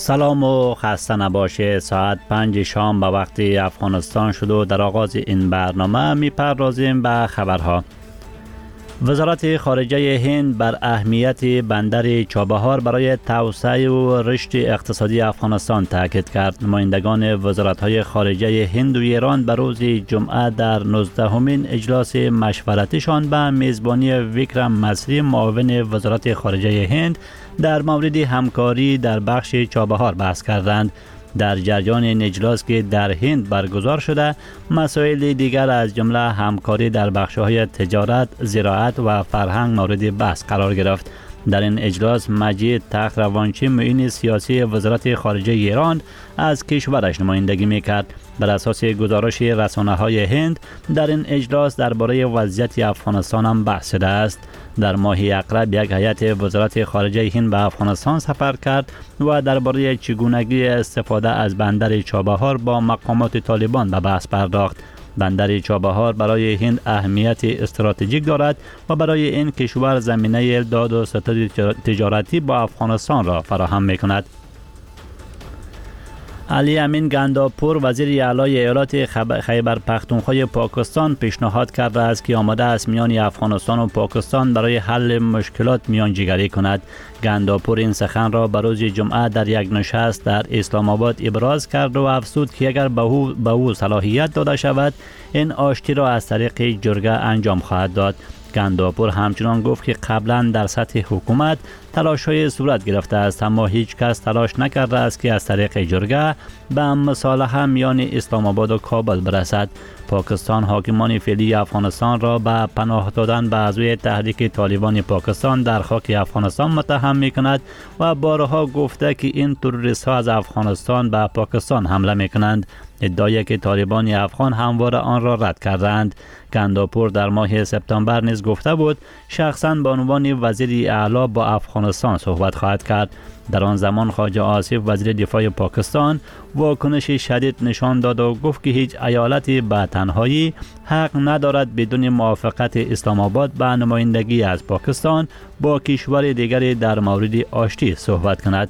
سلام و خسته نباشه. ساعت 5 شام به وقت افغانستان شد و در آغاز این برنامه میپردازیم به خبرها. وزارت خارجه هند بر اهمیت بندر چابهار برای توسعه و رشد اقتصادی افغانستان تاکید کرد. نمایندگان وزارت‌های خارجه هند و ایران به روز جمعه در 19مین اجلاس مشورتیشان به میزبانی ویکرم مسری معاون وزارت خارجه هند در مورد همکاری در بخش چابهار بحث کردند. در جریان این اجلاس که در هند برگزار شده، مسائل دیگر از جمله همکاری در بخش‌های تجارت، زراعت و فرهنگ مورد بحث قرار گرفت. در این اجلاس مجید تخت روانچی معین سیاسی وزارت خارجه ایران از کشورش نمایندگی میکرد. بر اساس گزارش رسانه‌های هند در این اجلاس درباره وضعیت افغانستان هم بحث شده است. در ماه اقرب یک هیئت وزارت خارجه هند به افغانستان سفر کرد و درباره چگونگی استفاده از بندر چابهار با مقامات طالبان به بحث پرداخت. بندر چابهار برای هند اهمیت استراتژیک دارد و برای این کشور زمینه داد و ستد تجارتی با افغانستان را فراهم می‌کند. علی امین گنداپور وزیر اعلی ایالات خیبر پختونخوا پاکستان پیشنهاد کرده است که آماده است میان افغانستان و پاکستان برای حل مشکلات میانجیگری کند. گنداپور این سخن را به روز جمعه در یک نشست در اسلام آباد ابراز کرد و افزود که اگر به او صلاحیت داده شود این آشتی را از طریق جرگه انجام خواهد داد. گنداپور همچنان گفت که قبلا در سطح حکومت تلاش‌های صورت گرفته است، اما هیچ کس تلاش نکرده است که از طریق جرگه به مصالحه میان اسلام آباد و کابل برسد. پاکستان حاکمان فعلی افغانستان را به پناه دادن به عضوی تحریک طالبان پاکستان در خاک افغانستان متهم می‌کند و بارها گفته که این تروریست‌ها از افغانستان به پاکستان حمله می‌کنند. ادعایی که طالبان افغان همواره آن را رد کردند. گنداپور در ماه سپتامبر نیز گفته بود شخصاً به عنوان وزیر اعلی با افغانستان صحبت خواهد کرد. در آن زمان خواجه آصف وزیر دفاع پاکستان واکنش شدید نشان داد و گفت که هیچ ایالتی به تنهایی حق ندارد بدون موافقت اسلام آباد به نمایندگی از پاکستان با کشور دیگری در مورد آشتی صحبت کند.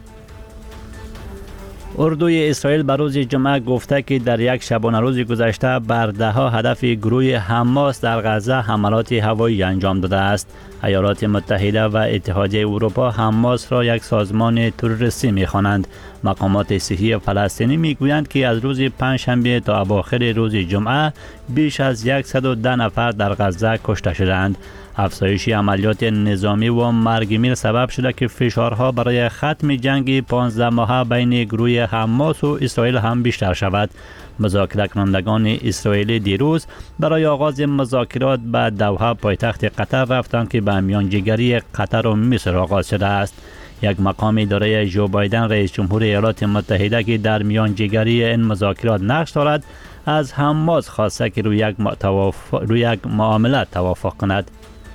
اردوی اسرائیل بر روز جمعه گفته که در یک شبانه روز گذشته بر ده‌ها هدف گروه حماس در غزه حملات هوایی انجام داده است. ایالات متحده و اتحادیه اروپا حماس را یک سازمان تروریستی می‌خوانند. مقامات صحی فلسطینی میگویند که از روز پنجشنبه تا اواخر روز جمعه بیش از 110 نفر در غزه کشته شدند. افزایش عملیات نظامی و مرگ‌میر سبب شده که فشارها برای ختم جنگ 15 ماهه بین گروه حماس و اسرائیل هم بیشتر شود. مذاکره کنندگان اسرائیلی دیروز برای آغاز مذاکرات به دوحه پایتخت قطر رفتند که به میانجیگری قطر و مصر آغاز شده است. یک مقام اداره جو بایدن رئیس جمهور ایالات متحده که در میانجیگری این مذاکرات نقش دارد از حماس خواسته که روی یک معامله توافق کند.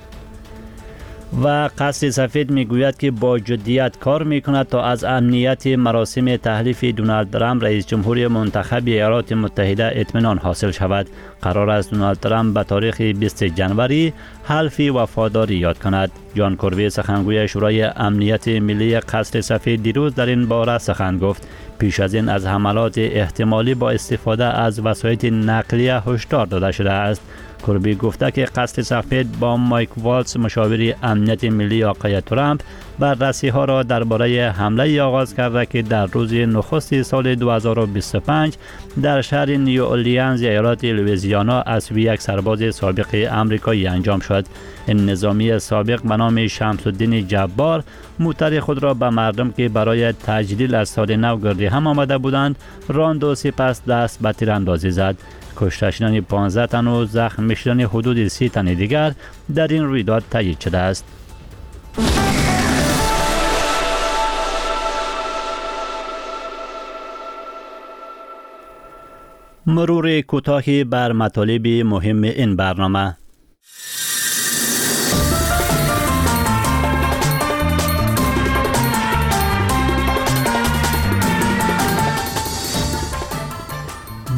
و قصر سفید میگوید که با جدیت کار میکند تا از امنیت مراسم تحلیف دونالد ترامپ رئیس جمهور منتخب ایالات متحده اطمینان حاصل شود. قرار است دونالد ترامپ به تاریخ 20 جنوری حلف وفاداری یاد کند. جان کربی سخنگوی شورای امنیت ملی قصر سفید دیروز در این باره سخن گفت. پیش از این از حملات احتمالی با استفاده از وسایل نقلیه هشدار داده شده است. کربی گفته که قصر سفید با مایک والتز مشاور امنیت ملی آقای ترامپ بررسی‌ها را درباره حمله آغاز کرده که در روز نخست سال 2025 در شهر نیو اورلینز ایالات لوئیزیانا از سوی یک سرباز سابق آمریکایی انجام شد. این نظامی سابق به نام شمس الدین جبار موتر خود را به مردم که برای تجلیل از سال نو گردی هم آمده بودند راند و سپس دست به تیراندازی زد. کشته شدن 15 تن و زخم شدن حدود 30 تن دیگر در این رویداد تایید شده است. مرور کوتاهی بر مطالب مهم این برنامه.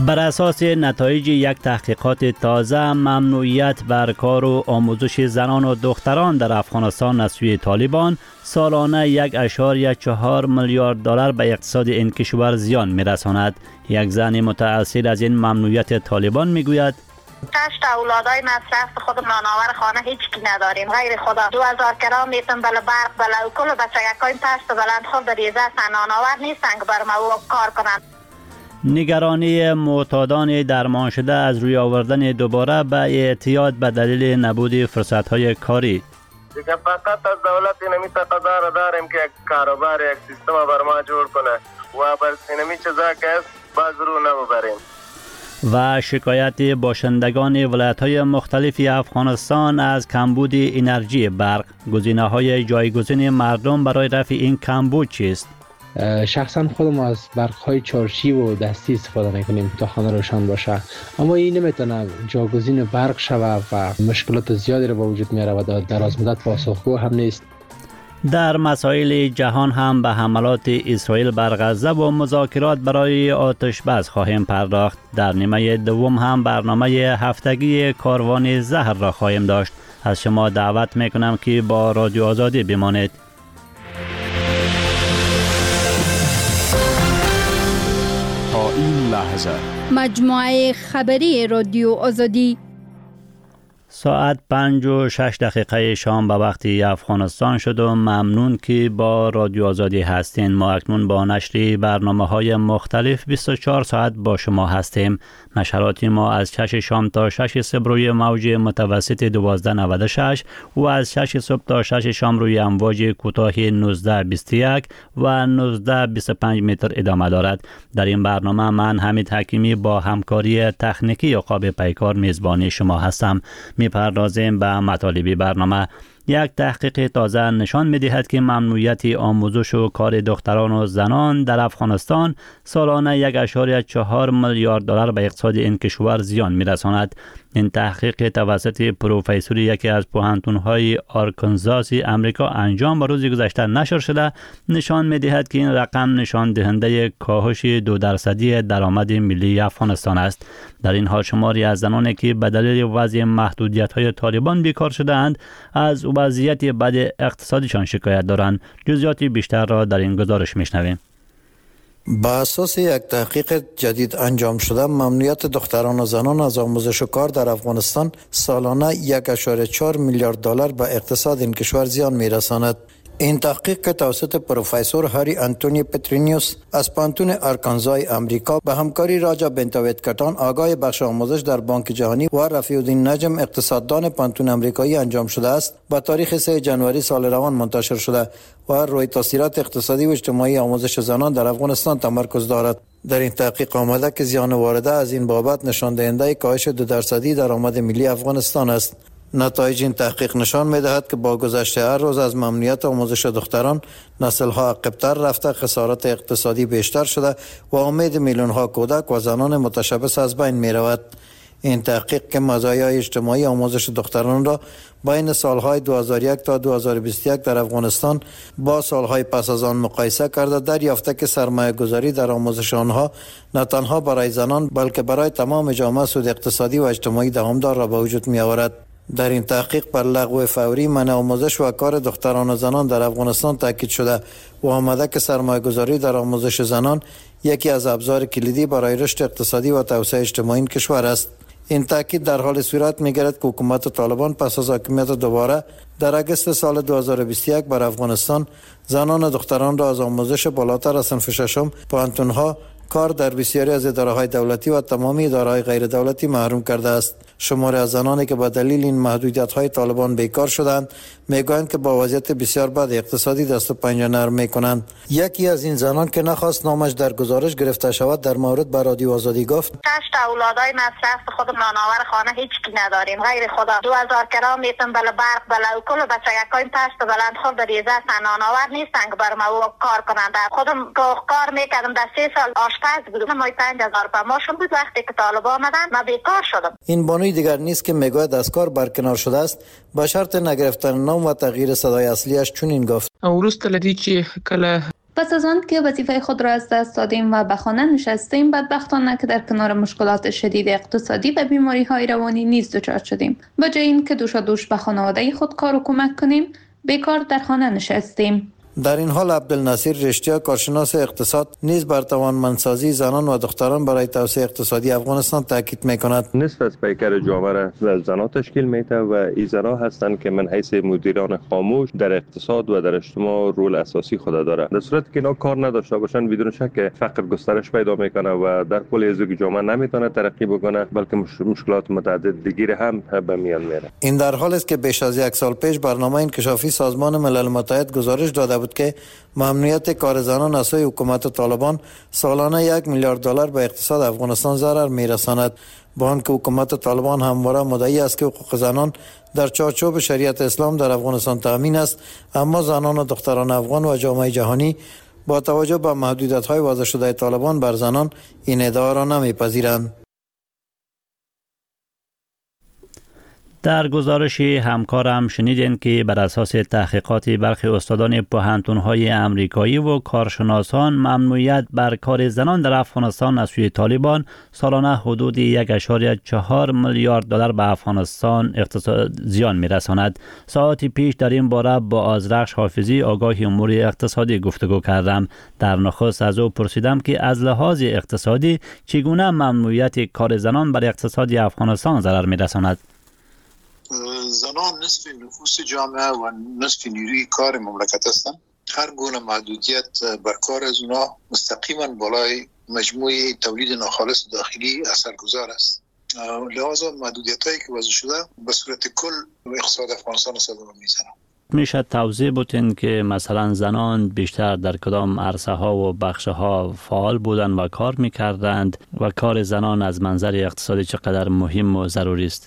بر اساس نتایج یک تحقیقات تازه، ممنوعیت بر کار و آموزش زنان و دختران در افغانستان از سوی طالبان سالانه 1.4 میلیارد دلار به اقتصاد این کشور زیان می‌رساند. یک زن متأثر از این ممنوعیت طالبان میگوید: 8 اولادای مصرف خود نانآور خانه هیچ کی نداریم غیر خدا. 2000 کرام میتون بله برق بله کل بچه یکای پشت بلند خود در ریزه نانآور نیستن که بر ما کار کنند. نگرانی معتادان درمان شده از روی آوردن دوباره به اعتیاد به دلیل نبود فرصت‌های کاری. دیگه فقط از دولت اینمی تقاضا را داریم که یک کاروبار یک سیستم بر ما جور کنه و بر اینمی چیزا که است باز رو نبریم. و شکایت باشندگان ولایت‌های مختلف افغانستان از کمبود انرژی برق. گزینه‌های جایگزین مردم برای رفع این کمبود چیست؟ شخصا خودم از برق‌های چارچی و دستی استفاده می‌کنیم تا خانه روشن باشه، اما این نمیتونه جایگزین برق شود و مشکلات زیادی را به وجود میاره و در دراز مدت پاسخگو هم نیست. در مسائل جهان هم به حملات اسرائیل بر غزه و مذاکرات برای آتش بس خواهیم پرداخت. در نیمه دوم هم برنامه هفتگی کاروان زهر را خواهیم داشت. از شما دعوت میکنم که با رادیو آزادی بمانید. تا این لحظه مجموعه خبری رادیو آزادی ساعت 5:06 شام به وقت افغانستان شد و ممنون که با رادیو آزادی هستین. ما اکنون با نشر برنامه‌های مختلف 24 ساعت با شما هستیم. نشرات ما از 6 شام تا 6 صبح روی موج متوسط 1296 و از 6 صبح تا 6 شام روی امواج کوتاه 1921 و 1925 متر ادامه دارد. در این برنامه من حمید حکیمی با همکاری تکنیکی عقاب پیکار میزبانی شما هستم. می‌پردازیم به مطالب برنامه. یک تحقیق تازه نشان می‌دهد که ممنوعیت آموزش و کار دختران و زنان در افغانستان سالانه 1.4 میلیارد دلار به اقتصاد این کشور زیان می‌رساند. این تحقیق توسط پروفسور یکی از پوهنتون‌های آرکانزاس امریکا انجام به روز گذشته نشر شده، نشان می‌دهد که این رقم نشان دهنده کاهش 2% درآمد ملی افغانستان است. در این حال شماری از زنانی که به دلیل وضع محدودیت‌های طالبان بیکار شده‌اند از وضعیت بد اقتصادشان شکایت دارند. جزئیات بیشتر را در این گزارش می‌شنویم. با اساس یک تحقیق جدید انجام شده، ممنوعیت دختران و زنان از آموزش و کار در افغانستان سالانه 1.4 میلیارد دلار به اقتصاد این کشور زیان می‌رساند. این تحقیق که توسط پروفسور هری آنتونی پترینیوس از پانتون آرکانزای امریکا به همکاری راجا بنتاویت کتان آگاه بخش آموزش در بانک جهانی و رفیع الدین نجم اقتصاددان پانتون امریکایی انجام شده است، با تاریخ 3 جنوری سال روان منتشر شده و روی تاثیرات اقتصادی و اجتماعی آموزش زنان در افغانستان تمرکز دارد. در این تحقیق آمده که زیان وارده از این بابت نشان دهنده کاهش 2% درآمد ملی افغانستان است. نتایج این تحقیق نشان می‌دهد که با گذشت هر روز از ممنوعیت آموزش دختران، نسل‌ها عقب‌تر رفته، خسارات اقتصادی بیشتر شده و امید میلیون‌ها کودک و زنان متشبث از بین می‌رود. این تحقیق که مزایای اجتماعی آموزش دختران را بین سالهای 2001 تا 2021 در افغانستان با سالهای پس از آن مقایسه کرده، دریافته که سرمایه گذاری در آموزش آنها نه تنها برای زنان بلکه برای تمام جامعه سود اقتصادی و اجتماعی دوامدار را به وجود می‌آورد. در این تحقیق بر لغو فوری منع آموزش و کار دختران و زنان در افغانستان تاکید شده و آمده که سرمایه گذاری در آموزش زنان یکی از ابزار کلیدی برای رشد اقتصادی و توسعه اجتماعی این کشور است. این تاکید در حال صورت می‌گیرد که حکومت طالبان پس از حاکمیت دوباره در اگست سال 2021 بر افغانستان زنان و دختران را از آموزش بالاتر از صنف ششم، پوهنتون‌ها، کار در بسیاری از اداره‌های دولتی و تمامی اداره‌های غیر دولتی محروم کرده است. شماری از زنانی که به دلیل این محدودیت‌های طالبان بیکار شدند میگویند که با وضعیت بسیار بد اقتصادی دست و پنجه نرم می‌کنند. یکی از این زنان که نخواست نامش در گزارش گرفته شود در مورد به رادیو آزادی گفت: 8 اولادای مصرف خود نانآور خانه هیچ کی نداریم غیر خدا. 2000 کرام میتون بله برق بله کل بچه یکای پشت بلند خود در ریزه نانآور نیستن که بر ما کار کنند. خودم کار میکردم در 3 سال آشپز بودم. ما 5000 په ماشون بود. وقتی که طالبان آمدن ما بیکار شدم. این بانوی دیگر نیست که میگوید از کار برکنار شده است، با شرط نگرفتن نام و تغییر صدای اصلیش چنین گفت: وروسته لدی چې کله پس از آن که وظیفه خود را از دست دادیم و به خانه نشستیم، بدبختانه که در کنار مشکلات شدید اقتصادی و بیماری‌های روانی نیز دچار شدیم. به جای اینکه دوش به خانواده خود کار و کمک کنیم، بیکار در خانه نشستیم. در این حال عبدالنصیر رشتیا کارشناس اقتصاد نیز بر توانمندسازی زنان و دختران برای توسعه اقتصادی افغانستان تاکید می‌کند. نصف از پیکر جامعه را زنان تشکیل می‌دهند و این زنان هستند که من حیث مدیران خاموش در اقتصاد و در اجتماع رول اساسی خود دارند. در صورتی که اینا کار نداشته باشند بدون شک فقر گسترش پیدا می‌کنه و در کل ازدواج جامعه نمی‌تونه ترقی بکنه، بلکه مشکلات متعدد دیگری هم به میان میاره. این در حالی است که بیش از یک سال پیش برنامه انکشافی سازمان ملل متحد گزارش داده بود که ممنوعیت کار زنان از سوی حکومت طالبان سالانه 1 میلیارد دلار به اقتصاد افغانستان ضرر میرساند، با آنکه حکومت طالبان همواره مدعی است که حقوق زنان در چارچوب شریعت اسلام در افغانستان تامین است، اما زنان و دختران افغان و جامعه جهانی با توجه به محدودیت‌های وضع شده طالبان بر زنان این ادعا را نمیپذیرند. در گزارش همکارم شنیدین که بر اساس تحقیقات برخی استادان پوهنتون‌های امریکایی و کارشناسان، ممنوعیت بر کار زنان در افغانستان از سوی طالبان سالانه حدود 1.4 میلیارد دلار به افغانستان زیان می‌رساند. ساعتی پیش در این باره با آذرخش حافظی آگاه امور اقتصادی گفتگو کردم. در نخست از او پرسیدم که از لحاظ اقتصادی چگونه ممنوعیت کار زنان بر اقتصاد افغانستان ضرر می‌رساند. زنان نصف نفوس جامعه و نصف نیروی کار مملکت هستند. هر گونه محدودیت بر کار از اونا مستقیما بالای مجموع تولید ناخالص داخلی اثرگذار است. لحاظا محدودیت هایی که وضع شده به صورت کل اقتصاد افغانستان صدمه میزنه. میشه توضیح بدین که مثلا زنان بیشتر در کدام عرصه ها و بخش ها فعال بودن و کار میکردند و کار زنان از منظر اقتصادی چقدر مهم و ضروری است؟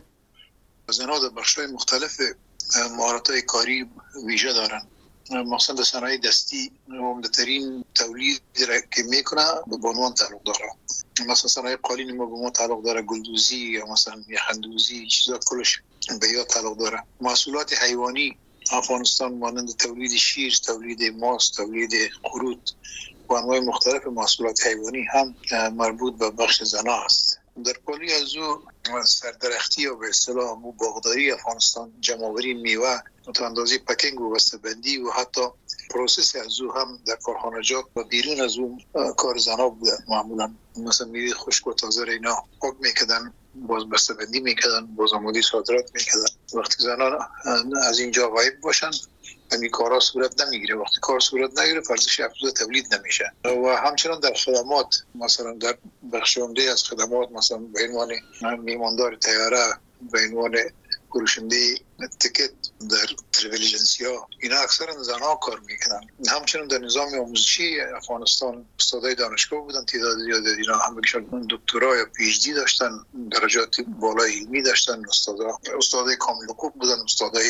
زنان در بخش‌های مختلف مهارت‌های کاری ویژه دارن. مثلا در صنایع دستی عمده‌ترین تولید را که میکنه به بانوان تعلق داره. مثلا صنایع قالین ما به ما تعلق داره، گلدوزی یا مثلا یخندوزی، چیزا کلش به یا تعلق داره. محصولات حیوانی افغانستان مانند تولید شیر، تولید ماست، تولید قروت و انواع مختلف محصولات حیوانی هم مربوط به بخش زنان است. در پالی از او سردرختی یا به اصطلاح باغداری افغانستان، جمع‌آوری میوه، متواندازی پکینگ و بسته‌بندی و حتی پروسس از او هم در کارخانجات و بیرون از او کار زنان بودن. معمولا مثلا میوه خشک و تازه را اینا پاک میکردن، باز بسته‌بندی میکردن، باز آماده صادرات میکردن. وقتی زنان از اینجا غایب باشن این کارا صورت نمیگیره. وقتی کار صورت نگیره ارزش افزوده تولید نمیشه. و همچنان در خدمات، مثلا در بخش عمده از خدمات، مثلا به عنوان میماندار طیاره، به عنوان فروشنده تیکت در ترافل ایجنسی‌ها، اینا اکثرا زنها کار میکنن. همچنین در نظام آموزشی افغانستان استادای دانشگاه بودن، تعداد زیادی اینا همگیشون دکترا یا پی اچ دی داشتن، درجات بالای علمی داشتن، استادای کامل حقوق بودن، استادای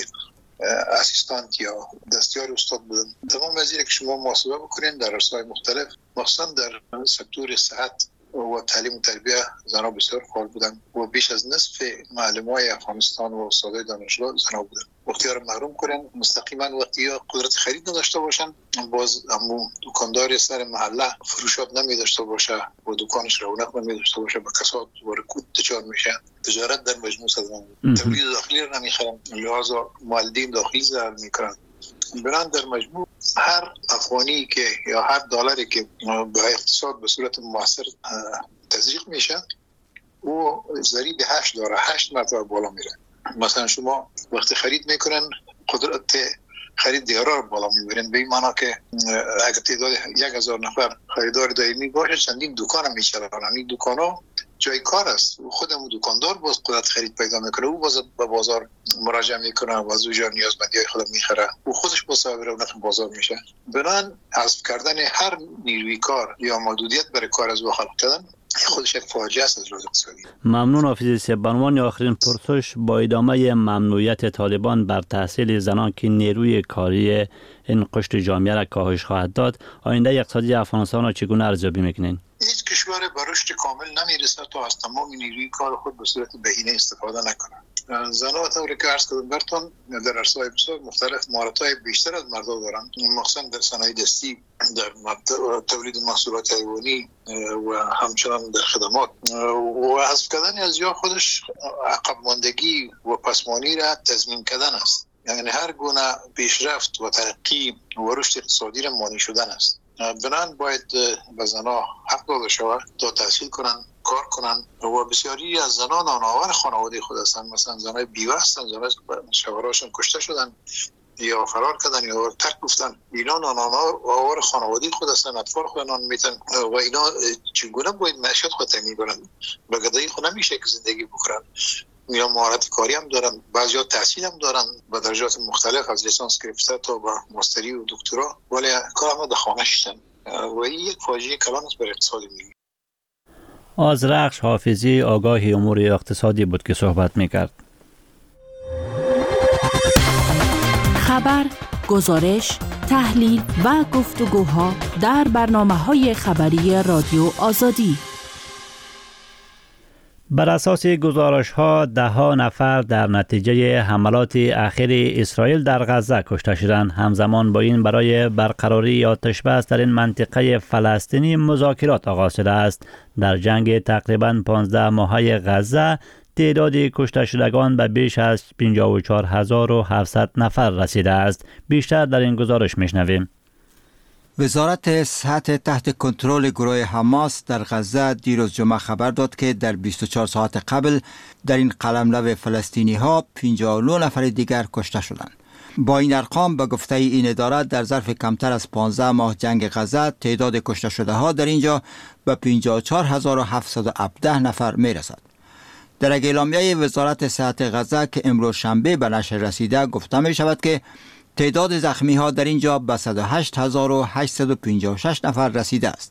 اسیستانت یا دستیار استاد بودن. تمام از اینه که شما محاسبه بکنین در عرصه‌های مختلف، مثلا در سکتور صحت و تعلیم و تربیه زنان بسیار فعال بودن و بیش از نصف معلمای افغانستان و استادای دانشگاه زنان بودن. وقتی رو محروم کنن مستقیما، وقتی یا قدرت خرید نداشته باشن، باز همون دکاندار سر محله فروشات نمی داشته باشه و دکانش رونق نمی داشته باشه، با کساد و رکود دچار میشه. تجارت در مجموع صدمه، تولید داخلی رو نمیخرن، لحاظا مالدین داخلی ضرر میکنن. بران در مجموع هر افغانی که یا هر دلاری که به اقتصاد به صورت مؤثر تزریق میشه او ضریب 8 داره، 8 مرتبه بالا میره. مثلا شما وقتی خرید میکنن قدرت خرید دیگران رو بالا میبرین، به این معنی که اگر تعداد 1000 نفر خریدار دائمی باشه چندین دکان میچرانن. این دکانا جای کار است، خودمون دکاندار باز قدرت خرید پیدا میکنه، او باز به بازار مراجعه میکنه و از اونجا نیازمندی های خود میخره، او خودش با صاحب رونق بازار میشه. بنان حذف کردن هر نیروی کار یا محدودیت برای کار از او خلق کردن خودش یک فاجعه است از لحاظ اقتصادی. ممنون حافظی صاحب. به عنوان آخرین پرسش، با ادامه ممنوعیت طالبان بر تحصیل زنان که نیروی کاری این قشر جامعه را کاهش خواهد داد، آینده اقتصادی افغانستان را چگونه ارزیابی میکنین؟ هیچ کشور به رشد کامل نمیرسه تا از تمام نیروی کار خود به صورت بهینه استفاده نکنه. زنان طوری که عرض کردم برتون در عرصه‌های بسیار مختلف مهارت‌های بیشتر از مردان دارند، مخصوصا در صنایع دستی، در تولید محصولات حیوانی و همچنان در خدمات. و حذف کردن از یا خودش عقب ماندگی و پسمانی را تضمین کردن است. یعنی هر گونه پیشرفت و ترقی و رشد اقتصادی را مانع شدن است. بنابراین باید به زنان حق داده شود تا تحصیل کنند، کار کنند و بسیاری از زنان نانآور خانواده خود هستند. مثلا زنای بیوه هستند، زنای شوهراشون کشته شدن یا فرار کردن یا ترک گفتن، اینا نانآور خانواده خود هستند، اطفال خود نان میتن و اینا چگونه باید معیشت خود تامین کنند؟ به گدایی خود نمیشه که زندگی بکنن. یا مهارت کاری هم دارن، بعضیا تحصیل هم دارن به درجات مختلف از لیسانس گرفته تا به ماستری و دکترا، ولی کار هم در خانه شدن و این یک فاجعه کلان است برای اقتصاد ملی. آذرخش حافظی آگاه امور اقتصادی بود که صحبت میکرد. خبر، گزارش، تحلیل و گفتگوها در برنامه‌های خبری رادیو آزادی. بر اساس گزارش‌ها 10 نفر در نتیجه حملات اخیر اسرائیل در غزه کشته شدند. همزمان با این برای برقراری آتش‌بس در این منطقه فلسطینی مذاکرات آغاز شده است. در جنگ تقریباً 15 ماهه غزه تعداد کشته شدگان به بیش از 54700 نفر رسیده است. بیشتر در این گزارش میشنویم. وزارت صحت تحت کنترل گروه حماس در غزه دیروز جمعه خبر داد که در 24 ساعت قبل در این قلمرو فلسطینی ها 59 نفر دیگر کشته شدند. با این ارقام به گفته این اداره در ظرف کمتر از 15 ماه جنگ غزه تعداد کشته شده ها در اینجا به 54717 نفر می رسد. در اعلامیه وزارت صحت غزه که امروز شنبه به نشر رسیده گفته می شود که تعداد زخمی ها در اینجا به 108856 نفر رسیده است.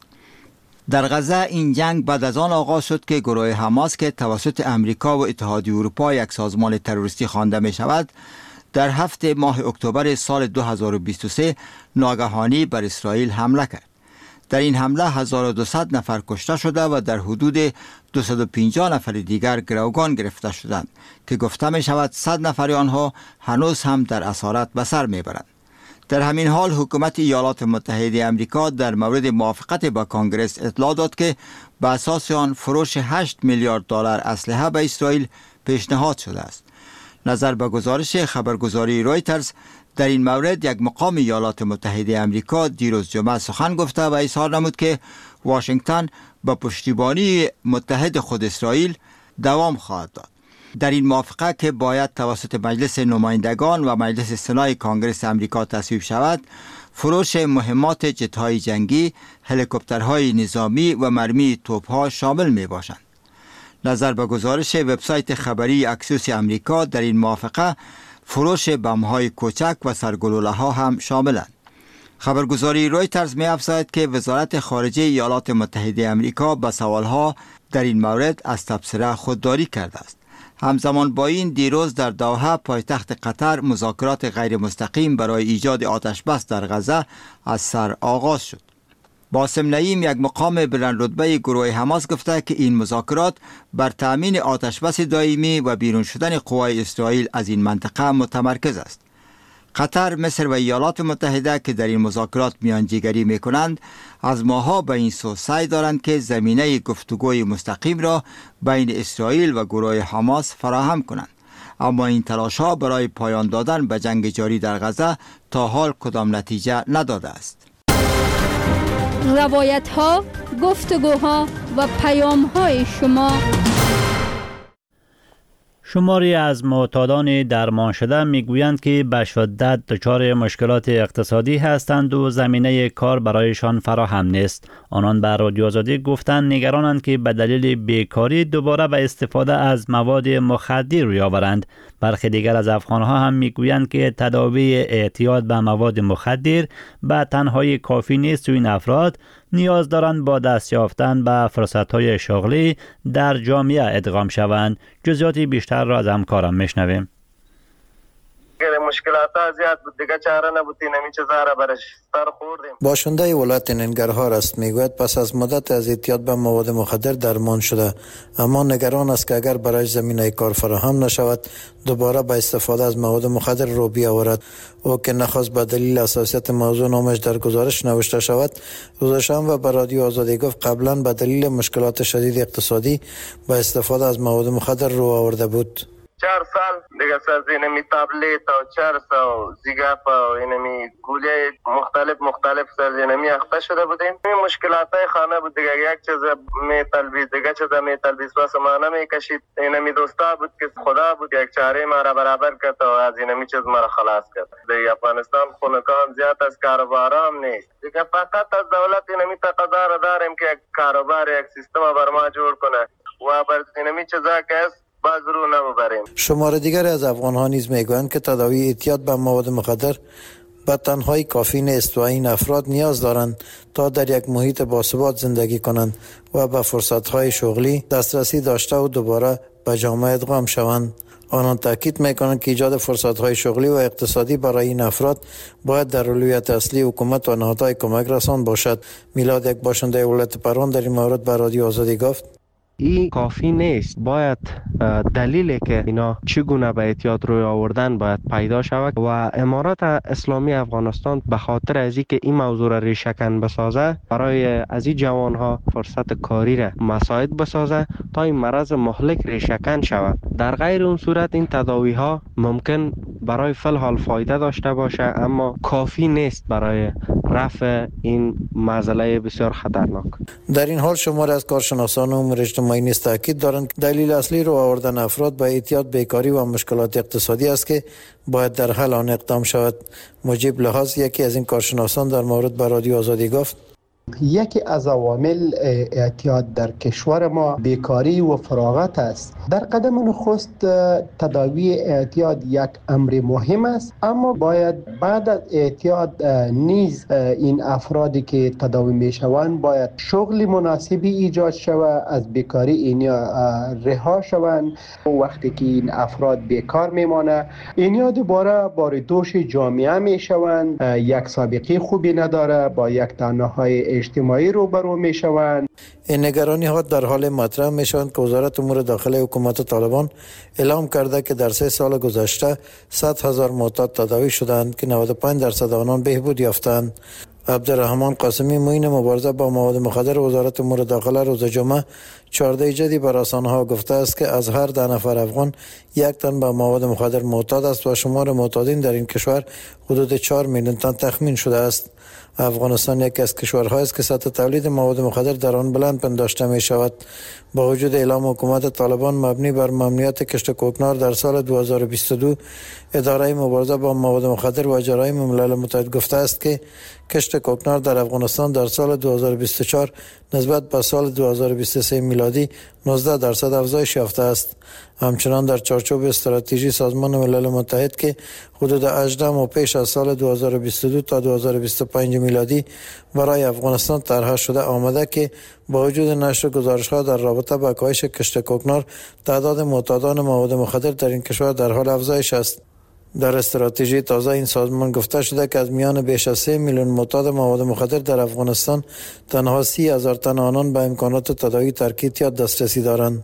در غزه این جنگ بعد از آن آغاز شد که گروه حماس که توسط امریکا و اتحادیه اروپا یک سازمان تروریستی خوانده می شود، در 7 ماه اکتبر سال 2023 ناگهانی بر اسرائیل حمله کرد. در این حمله 1200 نفر کشته شده و در حدود 250 نفر دیگر گروگان گرفته شدند که گفته می شود 100 نفر آنها هنوز هم در اسارت به سر می برند. در همین حال حکومت ایالات متحده آمریکا در مورد موافقت با کنگره اطلاع داد که به اساس آن فروش 8 میلیارد دلار اسلحه به اسرائیل پیشنهاد شده است. نظر به گزارش خبرگزاری رویترز، در این مورد یک مقام ایالات متحده آمریکا دیروز جمعه سخن گفته و اظهار نمود که واشنگتن با پشتیبانی متحد خود اسرائیل دوام خواهد داد. در این موافقه که باید توسط مجلس نمایندگان و مجلس سنای کنگره آمریکا تصویب شود، فروش مهمات جت‌های جنگی، هلیکوپترهای نظامی و مرمی توپ‌ها شامل می باشند. نظر به گزارش وبسایت خبری اکسیوس آمریکا، در این موافقه فروش بم‌های کوچک و سرگلوله‌ها هم شاملند. خبرگزاری رویترز می‌افزاید که وزارت خارجه ایالات متحده آمریکا به سوالها در این مورد از تبصره خودداری کرده است. همزمان با این دیروز در دوحه پایتخت قطر مذاکرات غیر مستقیم برای ایجاد آتش‌بس در غزه از سر آغاز شد. باسم نعیم، یک مقام بلند رتبه گروه حماس، گفته که این مذاکرات بر تأمین آتش‌بس دائمی و بیرون شدن قوای اسرائیل از این منطقه متمرکز است. قطر، مصر و ایالات متحده که در این مذاکرات میانجیگری میکنند، از ماها به این سو سعی دارند که زمینه گفتگوی مستقیم را بین اسرائیل و گروه حماس فراهم کنند. اما این تلاش‌ها برای پایان دادن به جنگ جاری در غزه تا حال کدام نتیجه نداده است. روایت ها، گفتگوها و پیام های شما. شماری از معتادان درمان شده میگویند که به شدت دچار مشکلات اقتصادی هستند و زمینه کار برایشان فراهم نیست. آنان به رادیو آزادی گفتند نگرانند که به دلیل بیکاری دوباره به استفاده از مواد مخدر روی آورند. برخی دیگر از افغانها هم میگویند که تداوی اعتیاد به مواد مخدر به تنهایی کافی نیست و این افراد نیاز دارند با دست یافتن به فرصت‌های شغلی در جامعه ادغام شوند. جزئیات بیشتر را از همکارم میشنویم. مشکلات زیاد بود دیگه چاره نبود اینمی چیزا را برش سر خوردیم. باشنده ولایت ننگرهار است. میگوید پس از مدت از اعتیاد به مواد مخدر درمان شده، اما نگران است که اگر برای زمینه کار فراهم نشود دوباره به استفاده از مواد مخدر رو بیاورد. او که نخواست به دلیل حساسیت موضوع نامش در گزارش نوشته شود، روز شنبه به رادیو آزادی گفت قبلا به دلیل مشکلات شدید اقتصادی به استفاده از مواد مخدر رو آورده بود. 4 سال دیگه سر اینمی تابلیت و چرس و زیگاف و اینمی گوله مختلف سر اینمی اخته شده بودیم. این مشکلات های خانه بود دیگه، یک چیز می تلویز دیگه چیز می تلویز واسه ما نمیکشید. اینمی دوستا بود که خدا بود یک چاره ما را برابر کرد و از اینمی چیز ما را خلاص کرد. در افغانستان خونکان زیاد از کاروبار هم نیست دیگه، فقط از دولت اینمی تقاضا را داریم که یک کاروبار یک سیستم بر ما جور کنه و بر اینمی چیزا که شمار دیگر از افغان‌ها نیز میگویند که تداوی اعتیاد به مواد مخدر به تنهایی کافی نیست و این افراد نیاز دارند تا در یک محیط باثبات زندگی کنند و به فرصت‌های شغلی دسترسی داشته و دوباره به جامعه ادغام شوند. آنان تاکید میکنند که ایجاد فرصت‌های شغلی و اقتصادی برای این افراد باید در اولویت اصلی حکومت و نهادهای کمک رسان باشد. میلاد، یک باشنده ولایت پروان، در این مورد به رادیو آزادی گفت: این کافی نیست، باید دلیلی که اینا چگونه به اعتیاد روی آوردن باید پیدا شود و امارات اسلامی افغانستان به خاطر از اینکه این موضوع را ریشه‌کن بسازه، برای از این جوانها فرصت کاری را مساعد بسازه تا این مرض مهلک ریشه‌کن شود. در غیر اون صورت این تداوی ها ممکن برای فل حال فایده داشته باشه اما کافی نیست برای رفع این معضله بسیار خطرناک. در این حال شمار از کارشناسان امور اجتماعی نیز تاکید دارند دلیل اصلی رو آوردن افراد به اعتیاد بیکاری و مشکلات اقتصادی است که باید در حل آن اقدام شود. مجیب لحاظ، یکی از این کارشناسان، در مورد به رادیو آزادی گفت: یکی از عوامل اعتیاد در کشور ما بیکاری و فراغت است. در قدم نخست تداوی اعتیاد یک امر مهم است، اما باید بعد از اعتیاد نیز این افرادی که تداوی می شوند باید شغل مناسبی ایجاد شود، از بیکاری اینیا رها شوند. وقتی که این افراد بیکار میمانه اینیا دوباره بار دوش جامعه می شوند، یک سابقه خوبی نداره، با یک تنهایی اجتماعی روبرو می شوند. این نگرانی ها در حال مطرح می شوند که وزارت امور داخلی حکومت طالبان اعلام کرده که در 3 سال گذشته 100,000 معتاد تداوی شدند که 95% آنان بهبود یافتند. عبدالرحمن قاسمی، معین مبارزه با مواد مخدر وزارت امور داخله، روز جمعه 14 جدی بر رسانه‌ها گفته است که از هر 10 نفر افغان 1 تن به مواد مخدر معتاد است و شمار معتادین در این کشور حدود 4 میلیون تن تخمین شده است. افغانستان یکی از کشورهایی است که سطح تولید مواد مخدر در آن بلند پنداشته می شود. با وجود اعلام حکومت طالبان مبنی بر ممنوعیت کشت کوکنار در سال 2022، اداره مبارزه با مواد مخدر و جرایم ملل متحد گفته است که کشت کوکنار در افغانستان در سال 2024 نسبت به سال 2023 میلادی 19% افزایش یافته است. همچنان در چارچوب استراتژی سازمان ملل متحد که حدود 18 ماه پیش از سال 2022 تا 2025 میلادی برای افغانستان طرح شده آمده که با وجود نشر گزارش‌ها در رابطه با کاهش کشت کوکنار، تعداد معتادان مواد مخدر در این کشور در حال افزایش است. در استراتژی تازه این سازمان گفته شده که از میان بیش از 3 میلیون معتاد مواد مخدر در افغانستان تنها 30,000 تن آنان به امکانات تداوی ترک اعتیاد دسترسی دارند.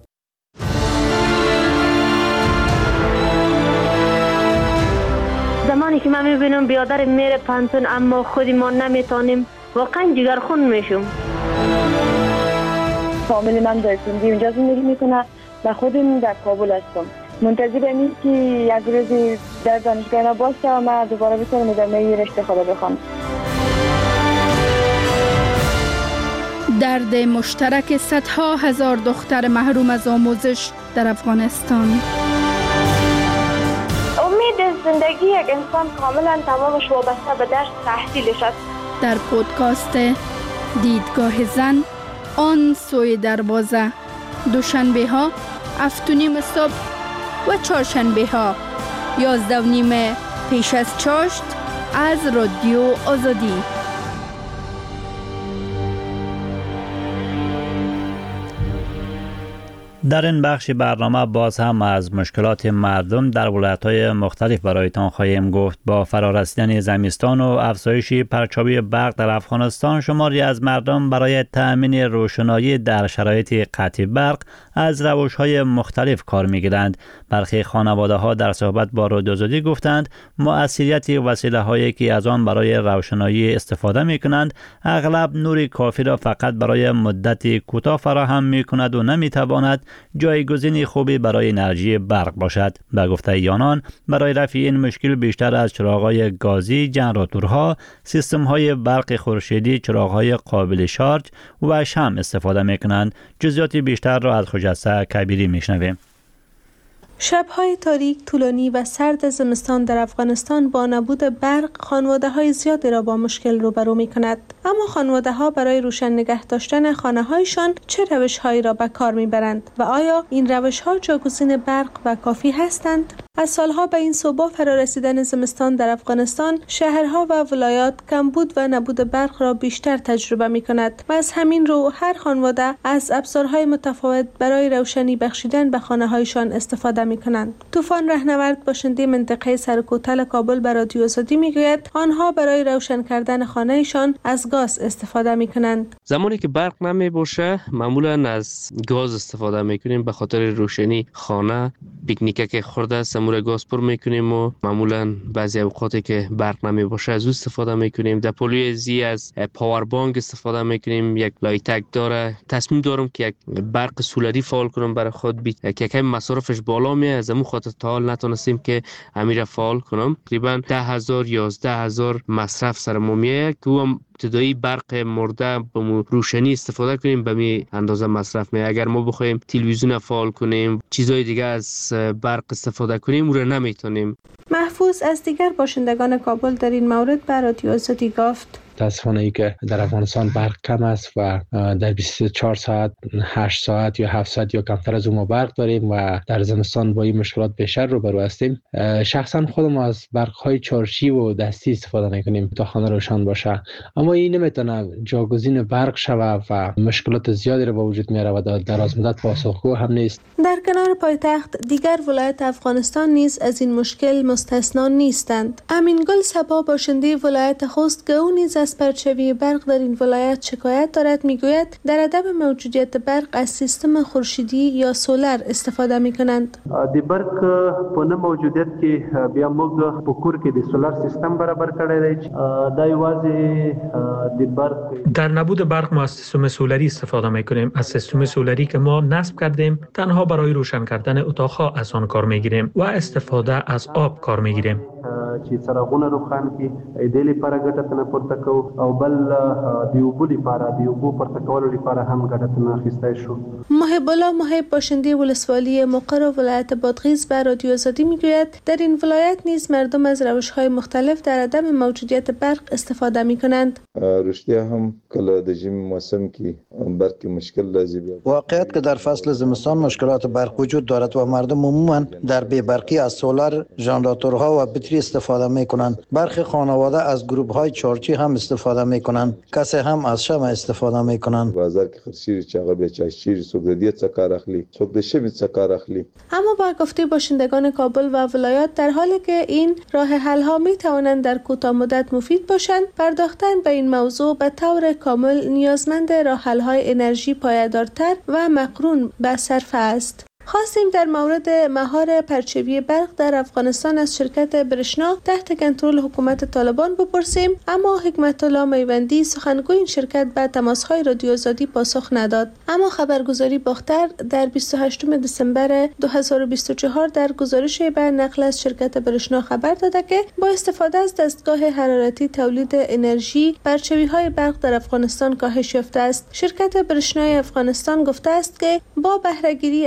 زمانی که من میبینم بیادر میره پانتون اما خودی ما نمیتونیم، واقعا جگرخون میشم. فامیل من در سندی اونجا زندگی میکنه و خودم در کابل هستم. منتظر اینم که یک روزی در دانشگاه باشه و من دوباره بتونم ادامه رشته خود بخونم. درد مشترک صدها هزار دختر محروم از آموزش در افغانستان. امید زندگی یک انسان کاملا تمامش وابسته به درس تحصیلش است. در پودکاست دیدگاه زن، آن سوی دروازه، دوشنبه ها 7:30 صبح و چهارشنبه ها 11:30 پیش از چاشت از رادیو آزادی. در این بخش برنامه باز هم از مشکلات مردم در ولایت‌های مختلف برایتان خواهیم گفت. با فرارسیدن زمستان و افزایش پرچاوی برق در افغانستان، شماری از مردم برای تأمین روشنایی در شرایط قطع برق از روش‌های مختلف کار می‌گیرند. برخی خانواده‌ها در صحبت با رادیو آزادی گفتند مؤثریت وسیله‌هایی که از آن برای روشنایی استفاده می‌کنند اغلب نور کافی را فقط برای مدت کوتاه فراهم می‌کند و نمی‌تواند جایگزین خوبی برای انرژی برق باشد. به گفته آنان برای رفع این مشکل بیشتر از چراغ‌های گازی، ژنراتورها، سیستم‌های برق خورشیدی، چراغ‌های قابل شارژ و شمع استفاده می‌کنند. جزئیات بیشتر را از خجسته کبیری می‌شنویم. شب‌های تاریک، طولانی و سرد زمستان در افغانستان با نبود برق خانواده‌های زیادی را با مشکل روبرو می‌کند. اما خانواده‌ها برای روشن نگه داشتن خانه‌هایشان چه روش‌هایی را به کار می‌برند و آیا این روش‌ها جایگزین برق و کافی هستند؟ از سالها به این صوبا فرارسیدن زمستان در افغانستان، شهرها و ولایات کمبود و نبود برق را بیشتر تجربه می‌کند و از همین رو هر خانواده از ابزارهای متفاوت برای روشنی بخشیدن به خانه‌هایشان استفاده می‌کنند. طوفان رهنورد، باشنده منطقه سرکوتل کابل، به رادیو آزادی می‌گوید آنها برای روشن کردن خانه‌شان از گاز استفاده می‌کنند. زمانی که برق نمی‌باشه معمولاً از گاز استفاده می‌کنیم به خاطر روشنی خانه. پیکنیک که خورده سمور گاز پر می‌کنیم و معمولاً بعضی اوقاتی که برق نمی‌باشه از او استفاده می‌کنیم. در پلوی زی از پاور بانک استفاده می‌کنیم. یک لایتک داره. تصمیم دارم که یک برق سولری فعال کنم برای خود که کم مصرفش بالا میاد، از همون خاطر تا حال نتونستیم که امیر فعال کنم. تقریبا 10,000 11,000 مصرف سر ما میاد که هم ابتدایی برق مرده به روشنی استفاده کنیم به می اندازه مصرف میاد. اگر ما بخوایم تلویزیون فعال کنیم، چیزای دیگه از برق استفاده کنیم، اون رو نمیتونیم. محفوظ از دیگر باشندگان کابل در این مورد به رادیو آزادی گفت متاسفانه ای که در افغانستان برق کم است و در 24 ساعت 8 ساعت یا 7 ساعت یا کمتر از اون ما برق داریم و در زمستان با این مشکلات بیشتر روبرو هستیم. شخصا خودم از برق های چارشی و دستی استفاده میکنیم تا خانه روشن باشه، اما این نمیتونه جایگزین برق شوه و مشکلات زیادی رو به وجود میاره و در دراز مدت پاسخگو هم نیست. در کنار پایتخت دیگر ولایت افغانستان نیز از این مشکل مستثنا نیستند. امین گل صبا، باشنده ولایت خوست که او نیز از پرچاوی برق در این ولایت شکایت دارد، میگوید در عدم موجودیت برق از سیستم خورشیدی یا سولر استفاده میکنند. د برق په نه موجودیت کې بیا موږ په کور کې د سولر سیستم برابر کړی دی. دا یوازې د برق در نبود برق ما از سیستم سولری استفاده میکنیم. از سیستم سولری که ما نصب کردیم تنها برای روشن کردن اتاقها از آن کار میگیریم و استفاده از آب کار میگیریم. چې څراغونه روښان کړي د دې لپاره ګټه تنه پورته کوو او بل د اوبو لپاره د اوبو پورته کولو لپاره هم ګټه تنه اخیستی شو. محب الله محب، باشنده ولسوالی مقر و ولایت بادغیس، به رادیو آزادی میگوید در این ولایت نیز مردم از روش‌های مختلف در عدم موجودیت برق استفاده میکنند. رشتیا هم کله د ژمي موسم کې برق مشکل راځي. واقعیت که در فصل زمستان مشکلات برق وجود دارد و مردم عموما در بی‌برقی از سولر، ژنراتورها و بطری استفاده میکنند. برخی خانواده از گروپ های چارچی هم استفاده میکنند. کسی هم از شمع استفاده میکنند. بازار کې خرسیر چاغه به چاشیر څوک د دې څخه کار اخلي، څوک د شمع څخه کار اخلي. اما با گفته باشندگان کابل و ولایات در حالی که این راه حل ها می توانند در کوتاه مدت مفید باشند، پرداختن به این موضوع به طور کامل نیازمند راه حل های انرژی پایدارتر و مقرون به صرفه است. خواستیم در مورد مهار پرچاوی برق در افغانستان از شرکت برشنا تحت کنترل حکومت طالبان بپرسیم، اما حکمت الله میوندی، سخنگوی این شرکت، به تماس‌های رادیو آزادی پاسخ نداد. اما خبرگزاری باختر در 28 دسامبر 2024 در گزارش بیان نقل از شرکت برشنا خبر داده که با استفاده از دستگاه حرارتی تولید انرژی پرچاوی‌های برق در افغانستان کاهش یافته است. شرکت برشنای افغانستان گفته است که با بهره‌گیری از فعال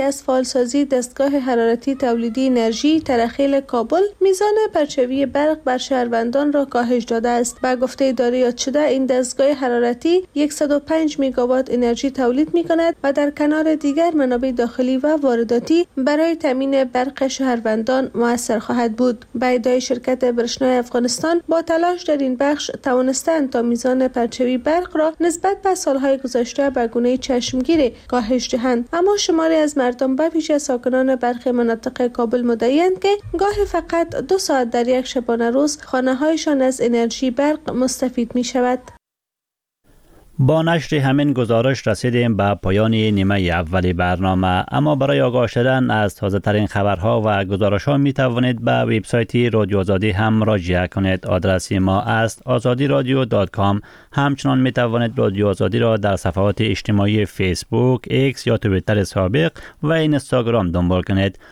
فعالسازی دستگاه حرارتی تولیدی انرژی ترخیل کابل میزان پرچوی برق بر شهروندان را کاهش داده است. با گفته اداره یاد شده این دستگاه حرارتی 105 میگاوات انرژی تولید می‌کند و در کنار دیگر منابع داخلی و وارداتی برای تامین برق شهروندان مؤثر خواهد بود. با ادعای شرکت برشنای افغانستان با تلاش در این بخش توانستند تا میزان پرچوی برق را نسبت به سالهای گذشته به گونه چشمگیر کاهش دهند، اما شماری از مردم به ویژه ساکنان برخی مناطق کابل مدعی‌اند که گاهی فقط 2 ساعت در یک شبانه روز خانه‌هایشان از انرژی برق مستفید می‌شود. با نشر همین گزارش رسیدیم به پایان نیمه اولی برنامه، اما برای آگاه شدن از تازه ترین خبرها و گزارش ها می توانید به وبسایت رادیو آزادی هم مراجعه کنید. آدرس ما است azadiradio.com. همچنان می توانید رادیو آزادی را در صفحات اجتماعی فیسبوک، ایکس یا توییتر سابق و اینستاگرام دنبال کنید.